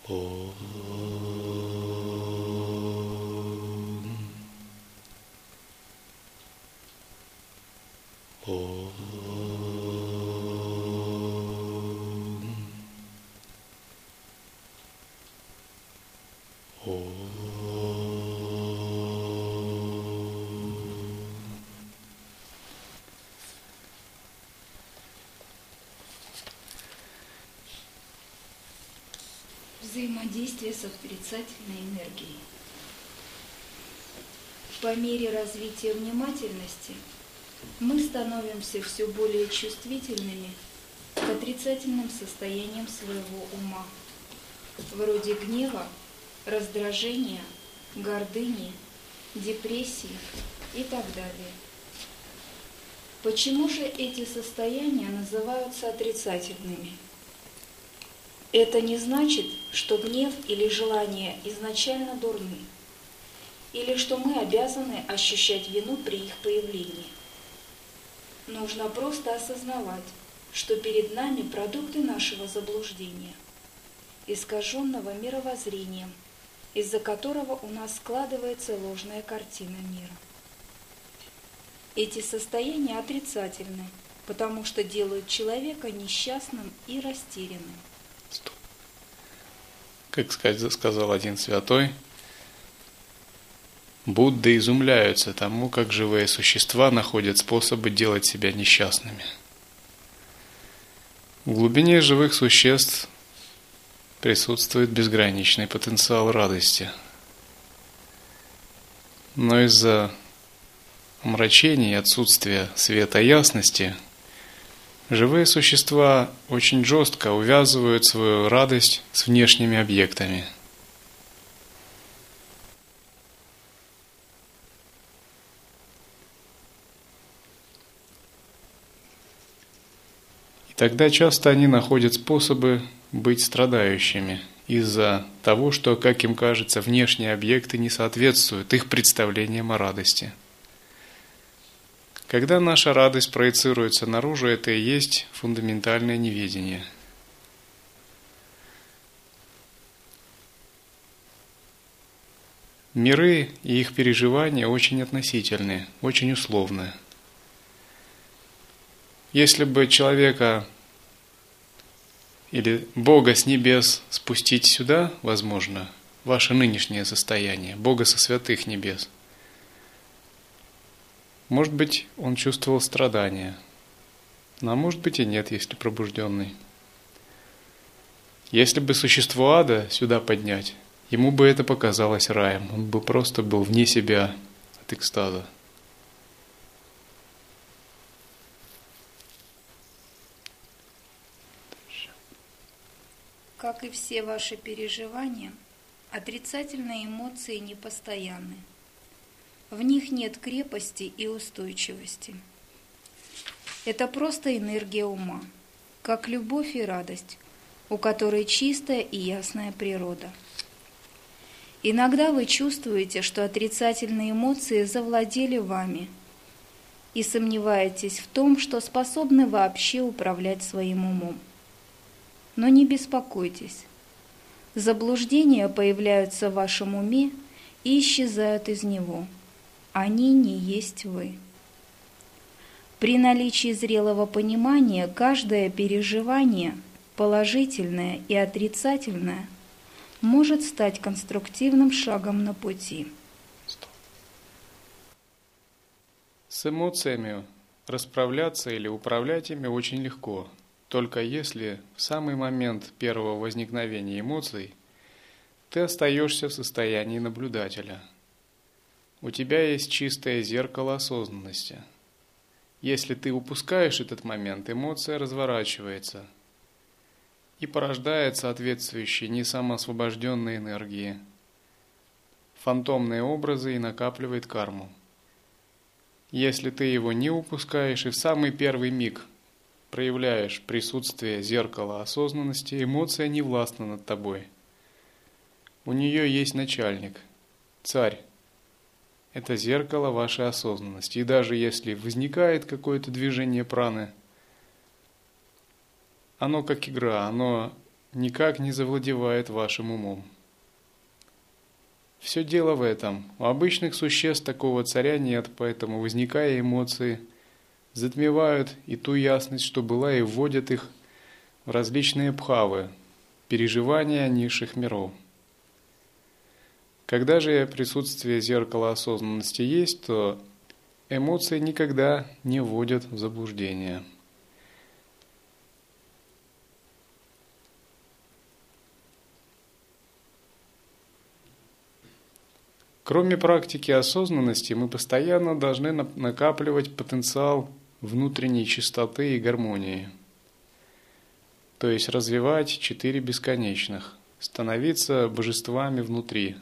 Взаимодействие с отрицательной энергией. По мере развития внимательности мы становимся все более чувствительными к отрицательным состояниям своего ума, вроде гнева, раздражения, гордыни, депрессии и так далее. Почему же эти состояния называются отрицательными? Это не значит, что гнев или желание изначально дурны, или что мы обязаны ощущать вину при их появлении. Нужно просто осознавать, что перед нами продукты нашего заблуждения, искаженного мировоззрением, из-за которого у нас складывается ложная картина мира. Эти состояния отрицательны, потому что делают человека несчастным и растерянным. Как сказал один святой, Будды изумляются тому, как живые существа находят способы делать себя несчастными. В глубине живых существ присутствует безграничный потенциал радости. Но из-за омрачения и отсутствия света ясности живые существа очень жестко увязывают свою радость с внешними объектами. И тогда часто они находят способы быть страдающими из-за того, что, как им кажется, внешние объекты не соответствуют их представлениям о радости. Когда наша радость проецируется наружу, это и есть фундаментальное неведение. Миры и их переживания очень относительны, очень условны. Если бы человека или Бога с небес спустить сюда, возможно, ваше нынешнее состояние, Бога со святых небес, может быть, он чувствовал страдания, а может быть и нет, если пробужденный. Если бы существо ада сюда поднять, ему бы это показалось раем, он бы просто был вне себя от экстаза. Как и все ваши переживания, отрицательные эмоции непостоянны. В них нет крепости и устойчивости. Это просто энергия ума, как любовь и радость, у которой чистая и ясная природа. Иногда вы чувствуете, что отрицательные эмоции завладели вами, и сомневаетесь в том, что способны вообще управлять своим умом. Но не беспокойтесь. Заблуждения появляются в вашем уме и исчезают из него. Они не есть вы. При наличии зрелого понимания каждое переживание, положительное и отрицательное, может стать конструктивным шагом на пути. С эмоциями расправляться или управлять ими очень легко, только если в самый момент первого возникновения эмоций ты остаешься в состоянии наблюдателя. У тебя есть чистое зеркало осознанности. Если ты упускаешь этот момент, эмоция разворачивается и порождает соответствующие несамоосвобожденные энергии, фантомные образы и накапливает карму. Если ты его не упускаешь и в самый первый миг проявляешь присутствие зеркала осознанности, эмоция не властна над тобой. У нее есть начальник, царь. Это зеркало вашей осознанности. И даже если возникает какое-то движение праны, оно как игра, оно никак не завладевает вашим умом. Все дело в этом. У обычных существ такого царя нет, поэтому, возникая эмоции, затмевают и ту ясность, что была, и вводят их в различные бхавы, переживания низших миров. Когда же присутствие зеркала осознанности есть, то эмоции никогда не вводят в заблуждение. Кроме практики осознанности, мы постоянно должны накапливать потенциал внутренней чистоты и гармонии. То есть развивать 4 бесконечных, становиться божествами внутри.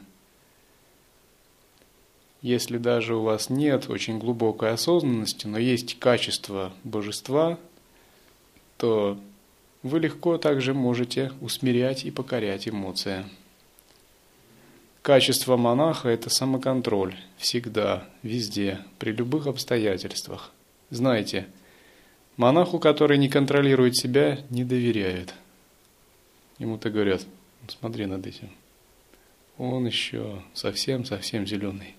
Если даже у вас нет очень глубокой осознанности, но есть качество божества, то вы легко также можете усмирять и покорять эмоции. Качество монаха – это самоконтроль. Всегда, везде, при любых обстоятельствах. Знаете, монаху, который не контролирует себя, не доверяют. Ему-то говорят: смотри над этим. Он еще совсем-совсем зеленый.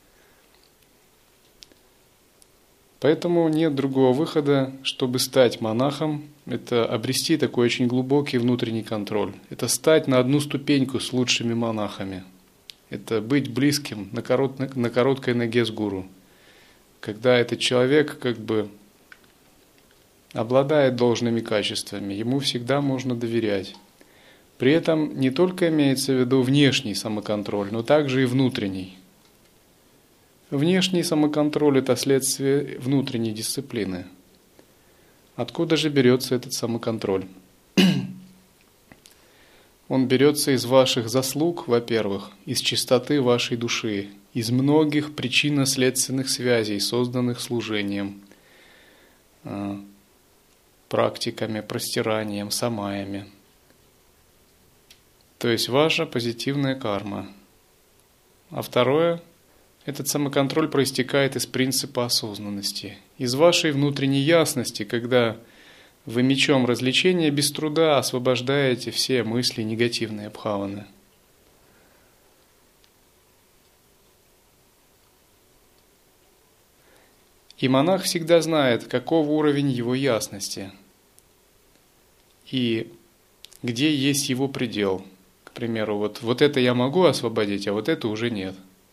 Поэтому нет другого выхода, чтобы стать монахом. Это обрести такой очень глубокий внутренний контроль. Это стать на одну ступеньку с лучшими монахами. Это быть близким на короткой ноге с гуру. Когда этот человек как бы обладает должными качествами, ему всегда можно доверять. При этом не только имеется в виду внешний самоконтроль, но также и внутренний. Внешний самоконтроль – это следствие внутренней дисциплины. Откуда же берется этот самоконтроль? Он берется из ваших заслуг, во-первых, из чистоты вашей души, из многих причинно-следственных связей, созданных служением, практиками, простиранием, самаями. То есть ваша позитивная карма. А второе – этот самоконтроль проистекает из принципа осознанности, из вашей внутренней ясности, когда вы мечом развлечения без труда освобождаете все мысли негативные бхаваны. И монах всегда знает, каков уровень его ясности и где есть его предел. К примеру, вот это я могу освободить, а вот это уже нет.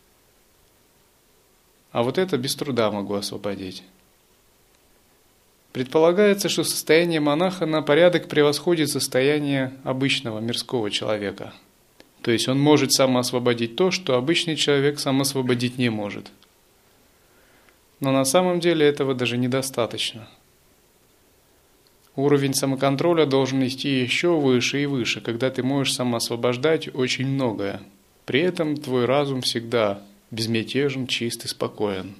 А вот это без труда могу освободить. Предполагается, что состояние монаха на порядок превосходит состояние обычного мирского человека. То есть он может самоосвободить то, что обычный человек самоосвободить не может. Но на самом деле этого даже недостаточно. Уровень самоконтроля должен идти еще выше и выше, когда ты можешь самоосвобождать очень многое. При этом твой разум всегда безмятежен, чист и спокоен.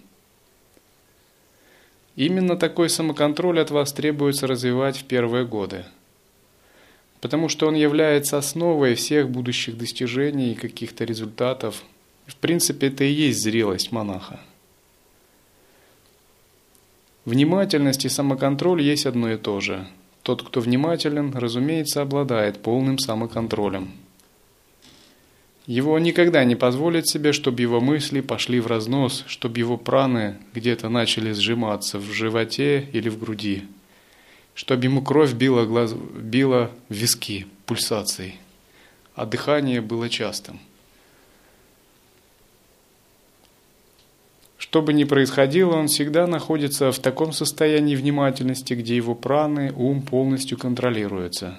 Именно такой самоконтроль от вас требуется развивать в первые годы, потому что он является основой всех будущих достижений и каких-то результатов. В принципе, это и есть зрелость монаха. Внимательность и самоконтроль есть одно и то же. Тот, кто внимателен, разумеется, обладает полным самоконтролем. Его никогда не позволит себе, чтобы его мысли пошли в разнос, чтобы его праны где-то начали сжиматься в животе или в груди, чтобы ему кровь била в виски пульсацией, а дыхание было частым. Что бы ни происходило, он всегда находится в таком состоянии внимательности, где его праны, ум полностью контролируются.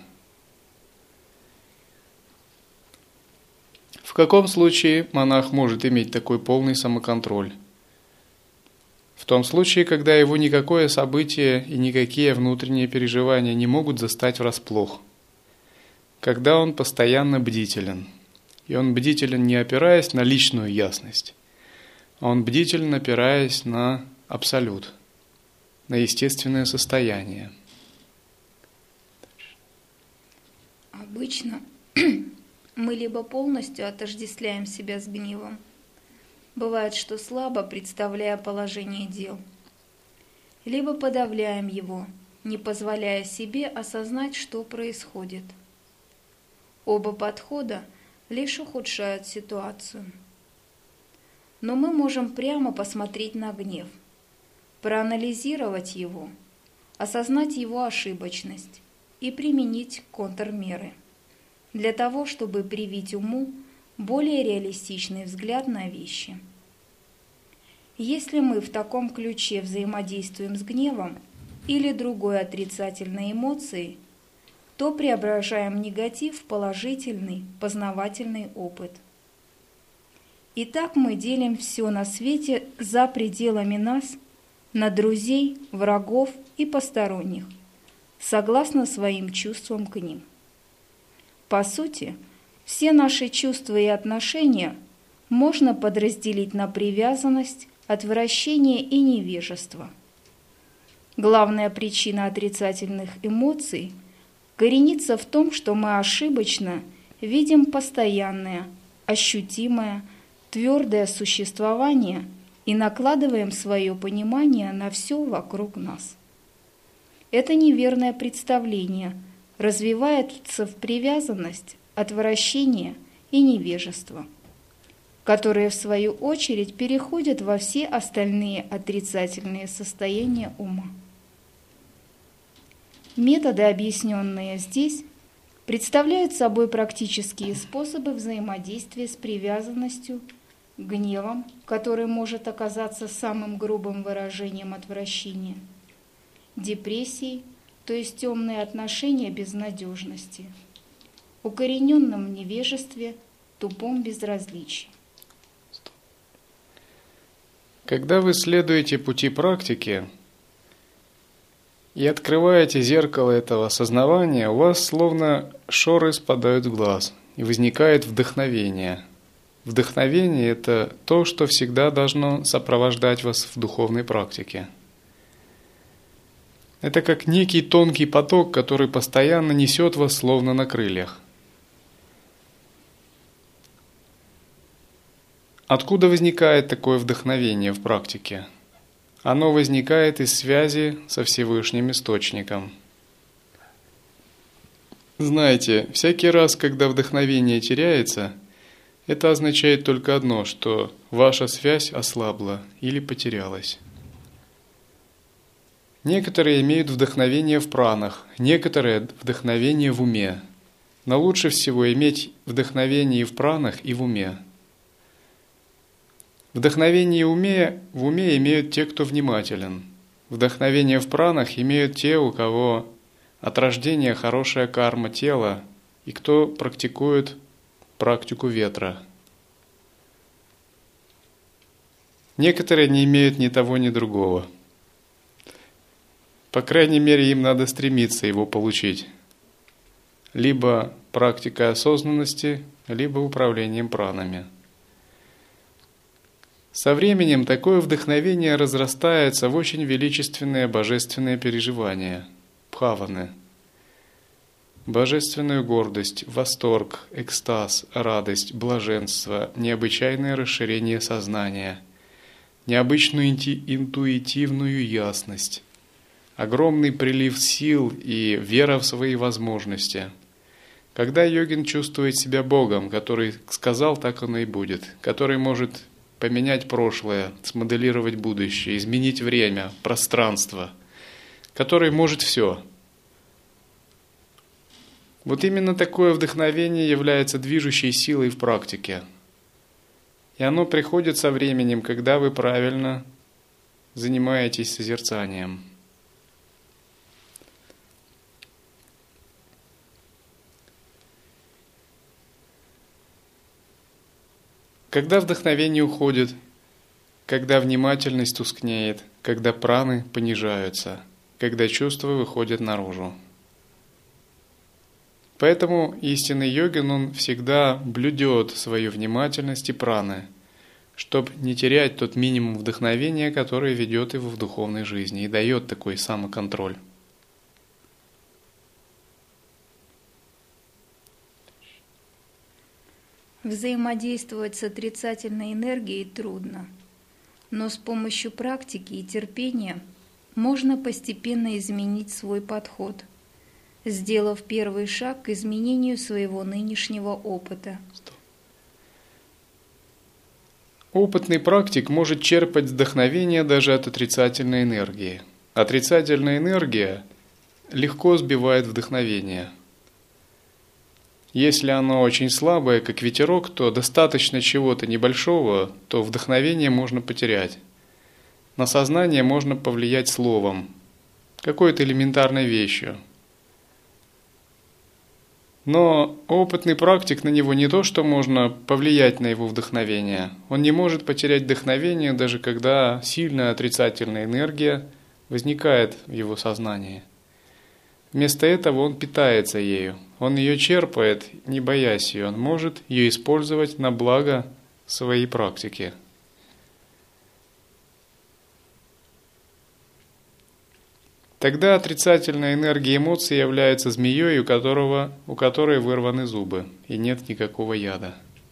В каком случае монах может иметь такой полный самоконтроль? В том случае, когда его никакое событие и никакие внутренние переживания не могут застать врасплох. Когда он постоянно бдителен. И он бдителен не опираясь на личную ясность, а он бдителен, опираясь на абсолют, на естественное состояние. Обычно мы либо полностью отождествляем себя с гневом, бывает, что слабо представляя положение дел, либо подавляем его, не позволяя себе осознать, что происходит. Оба подхода лишь ухудшают ситуацию. Но мы можем прямо посмотреть на гнев, проанализировать его, осознать его ошибочность и применить контрмеры для того, чтобы привить уму более реалистичный взгляд на вещи. Если мы в таком ключе взаимодействуем с гневом или другой отрицательной эмоцией, то преображаем негатив в положительный, познавательный опыт. Итак, мы делим все на свете за пределами нас на друзей, врагов и посторонних, согласно своим чувствам к ним. По сути, все наши чувства и отношения можно подразделить на привязанность, отвращение и невежество. Главная причина отрицательных эмоций коренится в том, что мы ошибочно видим постоянное, ощутимое, твердое существование и накладываем свое понимание на все вокруг нас. Это неверное представление развивается в привязанность, отвращение и невежество, которые, в свою очередь, переходят во все остальные отрицательные состояния ума. Методы, объясненные здесь, представляют собой практические способы взаимодействия с привязанностью, гневом, который может оказаться самым грубым выражением отвращения, депрессией, то есть темные отношения безнадежности, укорененным в невежестве, тупом безразличии. Когда вы следуете пути практики и открываете зеркало этого осознавания, у вас словно шоры спадают с глаз, и возникает вдохновение. Вдохновение – это то, что всегда должно сопровождать вас в духовной практике. Это как некий тонкий поток, который постоянно несет вас словно на крыльях. Откуда возникает такое вдохновение в практике? Оно возникает из связи со Всевышним Источником. Знаете, всякий раз, когда вдохновение теряется, это означает только одно, что ваша связь ослабла или потерялась. Некоторые имеют вдохновение в пранах, некоторые – вдохновение в уме. Но лучше всего иметь вдохновение и в пранах, и в уме. Вдохновение в уме имеют те, кто внимателен. Вдохновение в пранах имеют те, у кого от рождения хорошая карма тела и кто практикует практику ветра. Некоторые не имеют ни того, ни другого. По крайней мере, им надо стремиться его получить. Либо практикой осознанности, либо управлением пранами. Со временем такое вдохновение разрастается в очень величественные божественные переживания, бхаваны, божественную гордость, восторг, экстаз, радость, блаженство, необычайное расширение сознания, необычную интуитивную ясность, огромный прилив сил и вера в свои возможности. Когда йогин чувствует себя Богом, который сказал, так оно и будет, который может поменять прошлое, смоделировать будущее, изменить время, пространство, который может все. Вот именно такое вдохновение является движущей силой в практике. И оно приходит со временем, когда вы правильно занимаетесь созерцанием. Когда вдохновение уходит, когда внимательность тускнеет, когда праны понижаются, когда чувства выходят наружу. Поэтому истинный йогин, он всегда блюдет свою внимательность и праны, чтобы не терять тот минимум вдохновения, который ведет его в духовной жизни и дает такой самоконтроль. Взаимодействовать с отрицательной энергией трудно, но с помощью практики и терпения можно постепенно изменить свой подход, сделав первый шаг к изменению своего нынешнего опыта. Опытный практик может черпать вдохновение даже от отрицательной энергии. Отрицательная энергия легко сбивает вдохновение. Если оно очень слабое, как ветерок, то достаточно чего-то небольшого, то вдохновение можно потерять. На сознание можно повлиять словом, какой-то элементарной вещью. Но опытный практик на него не то, что можно повлиять на его вдохновение. Он не может потерять вдохновение, даже когда сильная отрицательная энергия возникает в его сознании. Вместо этого он питается ею. Он ее черпает, не боясь ее. Он может ее использовать на благо своей практики. Тогда отрицательная энергия эмоций является змеей, у которой вырваны зубы, и нет никакого яда.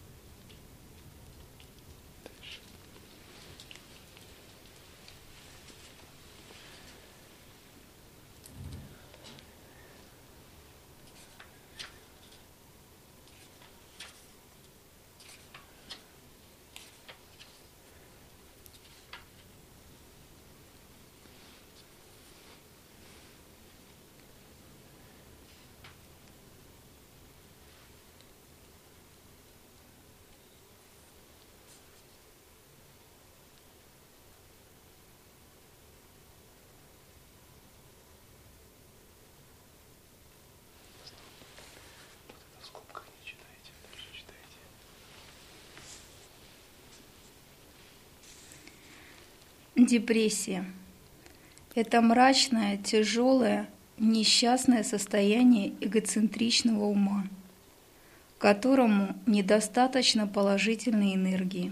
Депрессия – это мрачное, тяжелое, несчастное состояние эгоцентричного ума, которому недостаточно положительной энергии.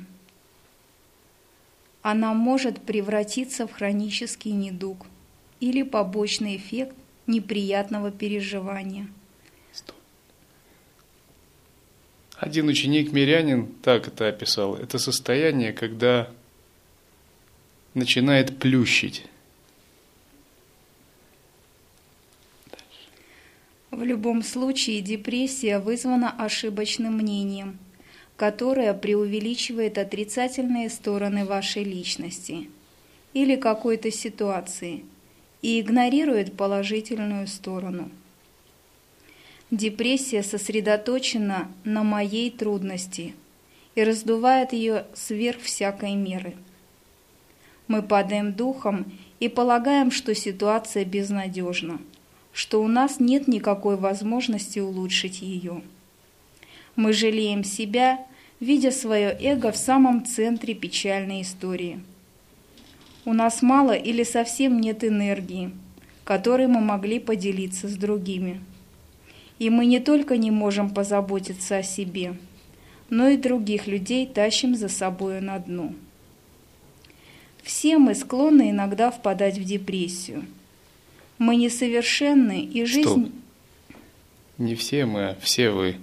Она может превратиться в хронический недуг или побочный эффект неприятного переживания. Один ученик-мирянин так это описал. Это состояние, когда начинает плющить. В любом случае депрессия вызвана ошибочным мнением, которое преувеличивает отрицательные стороны вашей личности или какой-то ситуации и игнорирует положительную сторону. Депрессия сосредоточена на моей трудности и раздувает ее сверх всякой меры. Мы падаем духом и полагаем, что ситуация безнадежна, что у нас нет никакой возможности улучшить ее. Мы жалеем себя, видя свое эго в самом центре печальной истории. У нас мало или совсем нет энергии, которой мы могли поделиться с другими. И мы не только не можем позаботиться о себе, но и других людей тащим за собою на дно. Все мы склонны иногда впадать в депрессию. Мы несовершенны, и жизнь... Стоп. Не все мы, а все вы.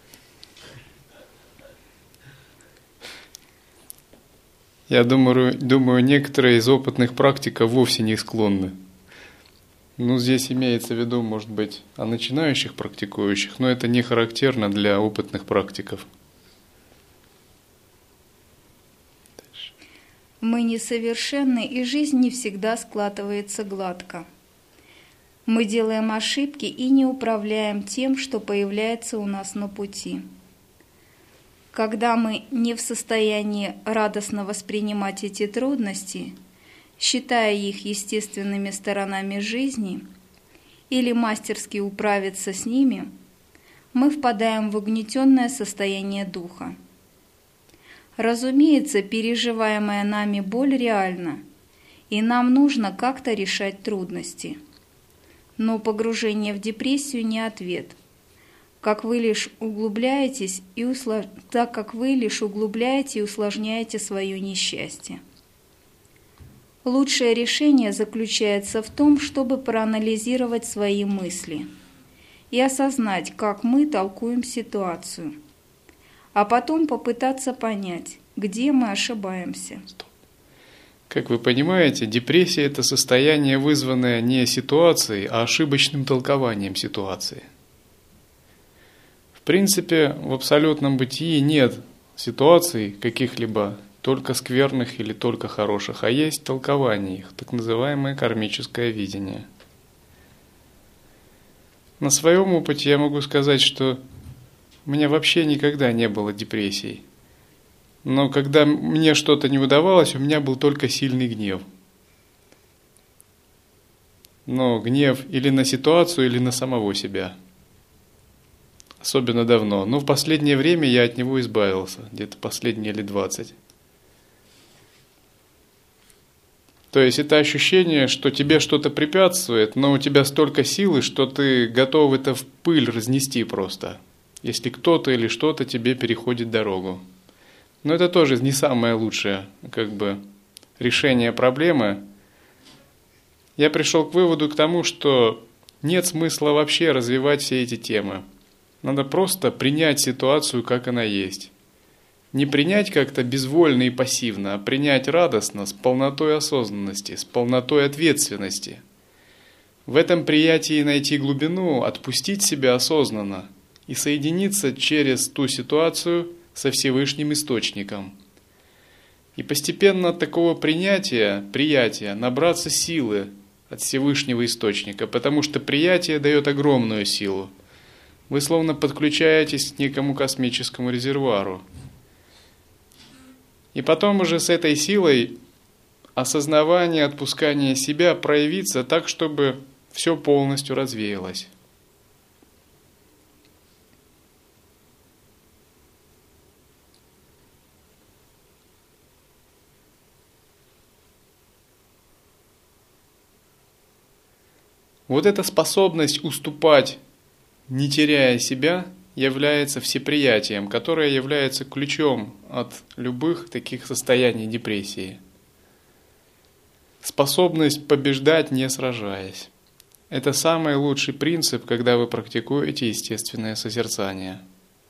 Я думаю, некоторые из опытных практиков вовсе не склонны. Ну, здесь имеется в виду, может быть, о начинающих практикующих, но это не характерно для опытных практиков. Мы несовершенны, и жизнь не всегда складывается гладко. Мы делаем ошибки и не управляем тем, что появляется у нас на пути. Когда мы не в состоянии радостно воспринимать эти трудности, считая их естественными сторонами жизни, или мастерски управиться с ними, мы впадаем в угнетенное состояние духа. Разумеется, переживаемая нами боль реальна, и нам нужно как-то решать трудности. Но погружение в депрессию не ответ, так как вы лишь углубляете и усложняете свое несчастье. Лучшее решение заключается в том, чтобы проанализировать свои мысли и осознать, как мы толкуем ситуацию, а потом попытаться понять, где мы ошибаемся. Как вы понимаете, депрессия – это состояние, вызванное не ситуацией, а ошибочным толкованием ситуации. В принципе, в абсолютном бытии нет ситуаций каких-либо только скверных или только хороших, а есть толкование их, так называемое кармическое видение. На своем опыте я могу сказать, что у меня вообще никогда не было депрессий. Но когда мне что-то не удавалось, у меня был только сильный гнев. Но гнев или на ситуацию, или на самого себя. Особенно давно. Но в последнее время я от него избавился, где-то последние лет 20. То есть это ощущение, что тебе что-то препятствует, но у тебя столько силы, что ты готов это в пыль разнести просто, если кто-то или что-то тебе переходит дорогу. Но это тоже не самое лучшее решение проблемы. Я пришел к выводу к тому, что нет смысла вообще развивать все эти темы. Надо просто принять ситуацию, как она есть. Не принять как-то безвольно и пассивно, а принять радостно, с полнотой осознанности, с полнотой ответственности. В этом приятии найти глубину, отпустить себя осознанно и соединиться через ту ситуацию со Всевышним Источником. И постепенно от такого приятия набраться силы от Всевышнего Источника, потому что приятие дает огромную силу. Вы словно подключаетесь к некому космическому резервуару. И потом уже с этой силой осознавание, отпускание себя проявится так, чтобы все полностью развеялось. Вот эта способность уступать, не теряя себя, является всеприятием, которое является ключом от любых таких состояний депрессии. Способность побеждать, не сражаясь. Это самый лучший принцип, когда вы практикуете естественное созерцание.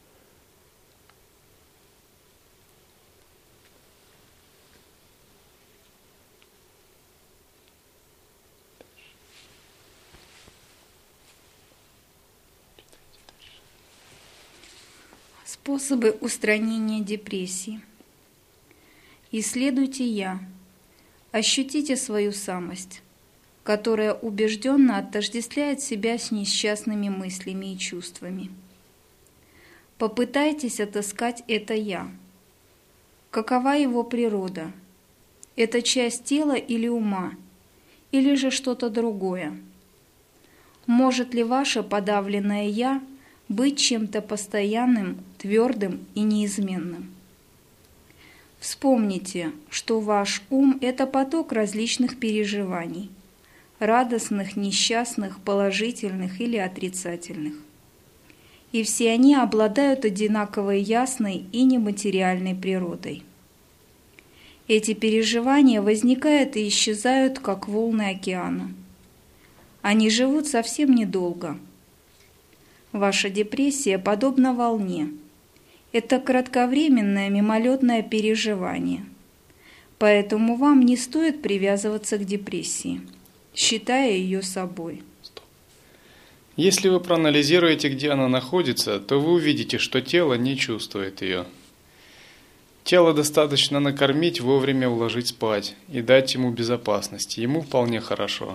Способы устранения депрессии. Исследуйте «я». Ощутите свою самость, которая убежденно отождествляет себя с несчастными мыслями и чувствами. Попытайтесь отыскать это «я». Какова его природа? Это часть тела или ума, или же что-то другое? Может ли ваше подавленное «я» быть чем-то постоянным, твердым и неизменным? Вспомните, что ваш ум – это поток различных переживаний – радостных, несчастных, положительных или отрицательных. И все они обладают одинаковой ясной и нематериальной природой. Эти переживания возникают и исчезают, как волны океана. Они живут совсем недолго. Ваша депрессия подобна волне. Это кратковременное мимолетное переживание. Поэтому вам не стоит привязываться к депрессии, считая ее собой. Если вы проанализируете, где она находится, то вы увидите, что тело не чувствует ее. Тело достаточно накормить, вовремя уложить спать и дать ему безопасность. Ему вполне хорошо.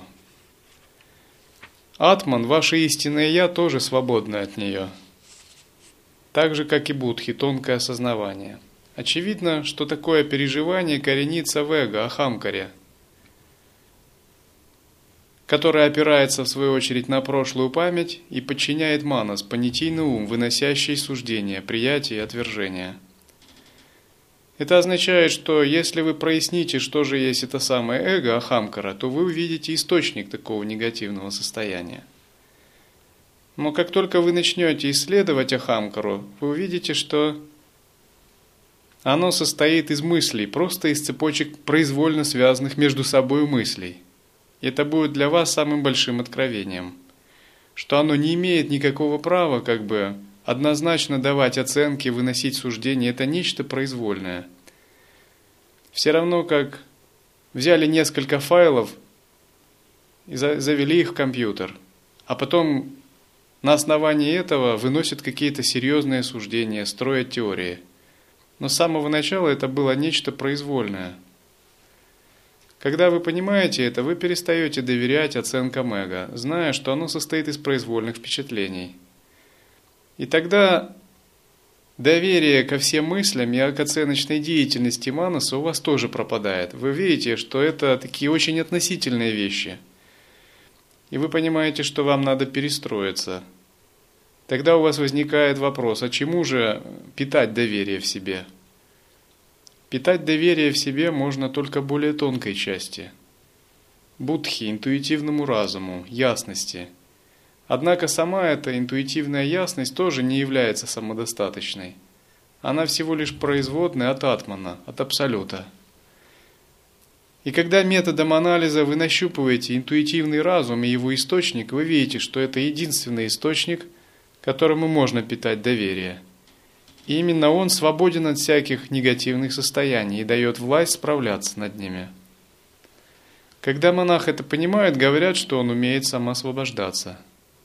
Атман, ваше истинное «я», тоже свободно от нее. Так же, как и будхи, тонкое осознавание. Очевидно, что такое переживание коренится в эго, ахамкаре, которое опирается, в свою очередь, на прошлую память и подчиняет манас, понятийный ум, выносящий суждения, приятие и отвержение. Это означает, что если вы проясните, что же есть это самое эго, ахамкара, то вы увидите источник такого негативного состояния. Но как только вы начнете исследовать ахамкару, вы увидите, что оно состоит из мыслей, просто из цепочек произвольно связанных между собой мыслей. И это будет для вас самым большим откровением, что оно не имеет никакого права однозначно давать оценки, выносить суждения. Это нечто произвольное. Все равно, как взяли несколько файлов и завели их в компьютер, а потом на основании этого выносят какие-то серьезные суждения, строят теории. Но с самого начала это было нечто произвольное. Когда вы понимаете это, вы перестаете доверять оценкам эго, зная, что оно состоит из произвольных впечатлений. И тогда доверие ко всем мыслям и к оценочной деятельности манаса у вас тоже пропадает. Вы видите, что это такие очень относительные вещи. И вы понимаете, что вам надо перестроиться. Тогда у вас возникает вопрос, а чему же питать доверие в себе? Питать доверие в себе можно только более тонкой части. Будхи, интуитивному разуму, ясности. Однако сама эта интуитивная ясность тоже не является самодостаточной. Она всего лишь производная от атмана, от абсолюта. И когда методом анализа вы нащупываете интуитивный разум и его источник, вы видите, что это единственный источник, которому можно питать доверие. И именно он свободен от всяких негативных состояний и дает власть справляться над ними. Когда монах это понимает, говорят, что он умеет самоосвобождаться.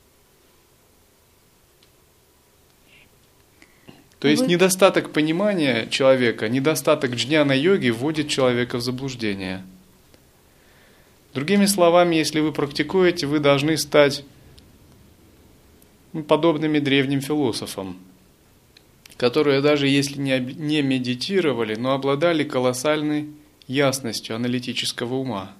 То есть недостаток понимания человека, недостаток джняна-йоги вводит человека в заблуждение. Другими словами, если вы практикуете, вы должны стать подобными древним философам, которые даже если не медитировали, но обладали колоссальной ясностью аналитического ума.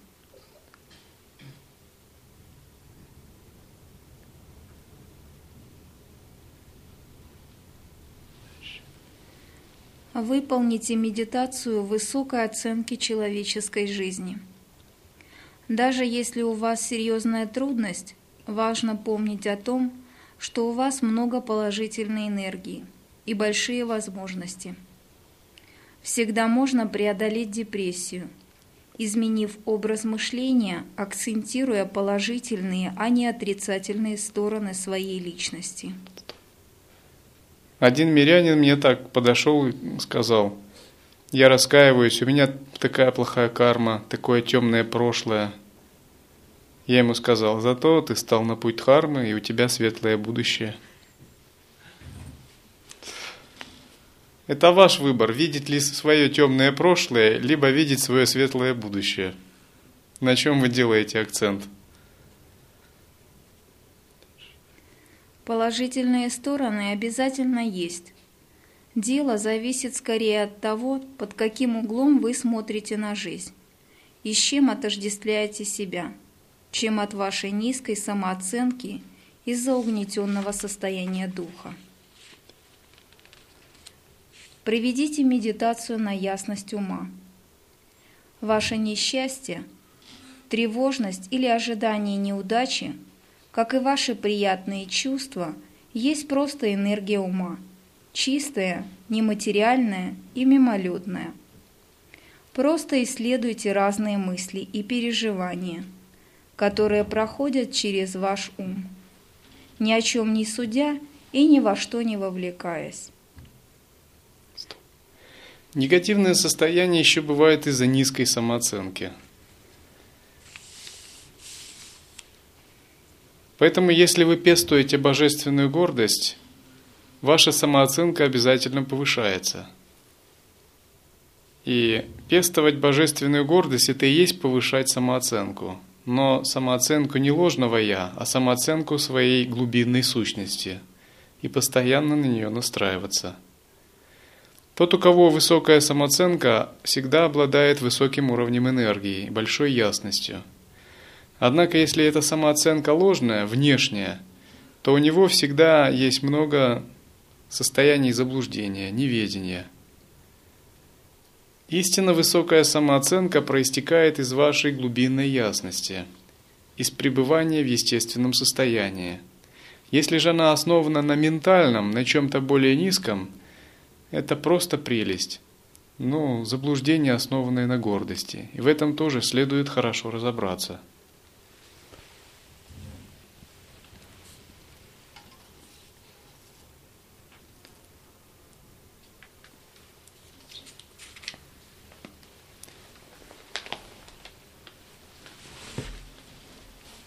Выполните медитацию высокой оценки человеческой жизни. Даже если у вас серьезная трудность, важно помнить о том, что у вас много положительной энергии и большие возможности. Всегда можно преодолеть депрессию, изменив образ мышления, акцентируя положительные, а не отрицательные стороны своей личности. Один мирянин мне так подошел и сказал: я раскаиваюсь, у меня такая плохая карма, такое темное прошлое. Я ему сказал: зато ты стал на путь дхармы, и у тебя светлое будущее. Это ваш выбор, видеть ли свое темное прошлое, либо видеть свое светлое будущее. На чем вы делаете акцент? Положительные стороны обязательно есть. Дело зависит скорее от того, под каким углом вы смотрите на жизнь и с чем отождествляете себя, чем от вашей низкой самооценки из-за угнетенного состояния духа. Проведите медитацию на ясность ума. Ваше несчастье, тревожность или ожидание неудачи, как и ваши приятные чувства, есть просто энергия ума, чистая, нематериальная и мимолетная. Просто исследуйте разные мысли и переживания, которые проходят через ваш ум, ни о чем не судя и ни во что не вовлекаясь. Негативное состояние еще бывает из-за низкой самооценки. Поэтому, если вы пестуете божественную гордость, ваша самооценка обязательно повышается. И пестовать божественную гордость – это и есть повышать самооценку. Но самооценку не ложного «я», а самооценку своей глубинной сущности. И постоянно на нее настраиваться. Тот, у кого высокая самооценка, всегда обладает высоким уровнем энергии, большой ясностью. Однако, если эта самооценка ложная, внешняя, то у него всегда есть много состояний заблуждения, неведения. Истинно высокая самооценка проистекает из вашей глубинной ясности, из пребывания в естественном состоянии. Если же она основана на ментальном, на чем-то более низком, это просто прелесть, но заблуждение, основанное на гордости. И в этом тоже следует хорошо разобраться.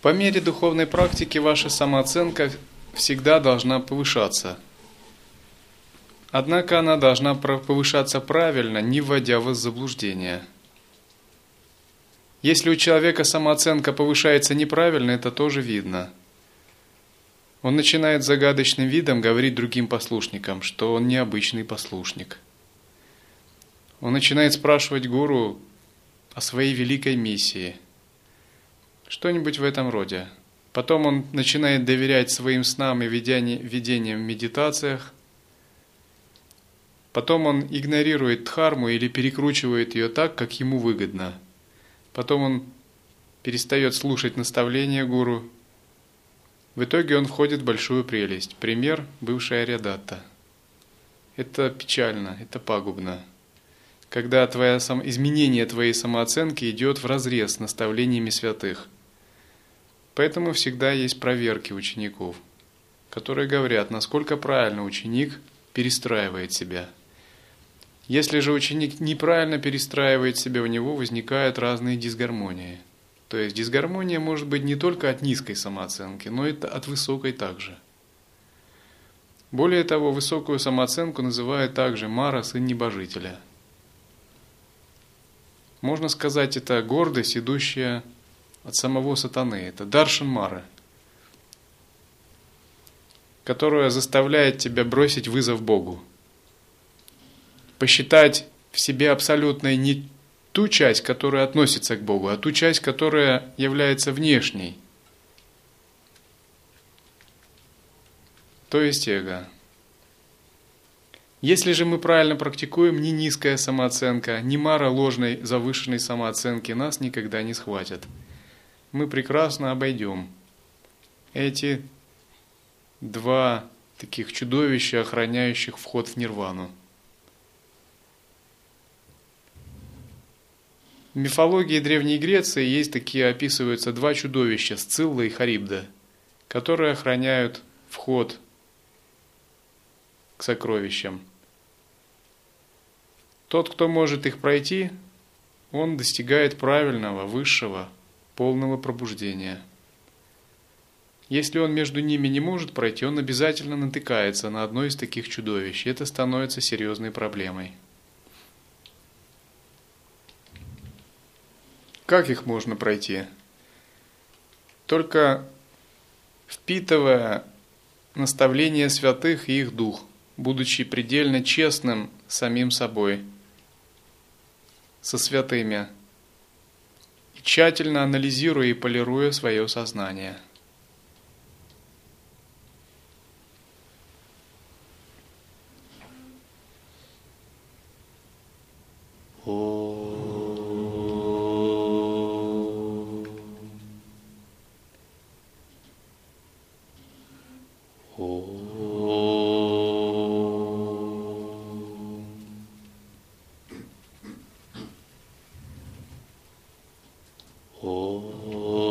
По мере духовной практики ваша самооценка всегда должна повышаться. Однако она должна повышаться правильно, не вводя вас в заблуждение. Если у человека самооценка повышается неправильно, это тоже видно. Он начинает загадочным видом говорить другим послушникам, что он необычный послушник. Он начинает спрашивать гуру о своей великой миссии. Что-нибудь в этом роде. Потом он начинает доверять своим снам и видениям в медитациях. Потом он игнорирует дхарму или перекручивает ее так, как ему выгодно. Потом он перестает слушать наставления гуру. В итоге он входит в большую прелесть. Пример – бывшая Арьядатта. Это печально, это пагубно. Когда изменение твоей самооценки идет вразрез с наставлениями святых. Поэтому всегда есть проверки учеников, которые говорят, насколько правильно ученик перестраивает себя. Если же ученик неправильно перестраивает себя, у него возникают разные дисгармонии. То есть дисгармония может быть не только от низкой самооценки, но и от высокой также. Более того, высокую самооценку называют также Мара, сын небожителя. Можно сказать, это гордость, идущая от самого сатаны. Это даршан Мара, которая заставляет тебя бросить вызов Богу. Посчитать в себе абсолютной не ту часть, которая относится к Богу, а ту часть, которая является внешней. То есть эго. Если же мы правильно практикуем, ни низкая самооценка, ни мара ложной завышенной самооценки нас никогда не схватят. Мы прекрасно обойдем эти два таких чудовища, охраняющих вход в нирвану. В мифологии Древней Греции есть такие, описываются два чудовища, Сцилла и Харибда, которые охраняют вход к сокровищам. Тот, кто может их пройти, он достигает правильного, высшего, полного пробуждения. Если он между ними не может пройти, он обязательно натыкается на одно из таких чудовищ. Это становится серьезной проблемой. Как их можно пройти? Только впитывая наставления святых и их дух, будучи предельно честным с самим собой, со святыми, и тщательно анализируя и полируя свое сознание. Oh.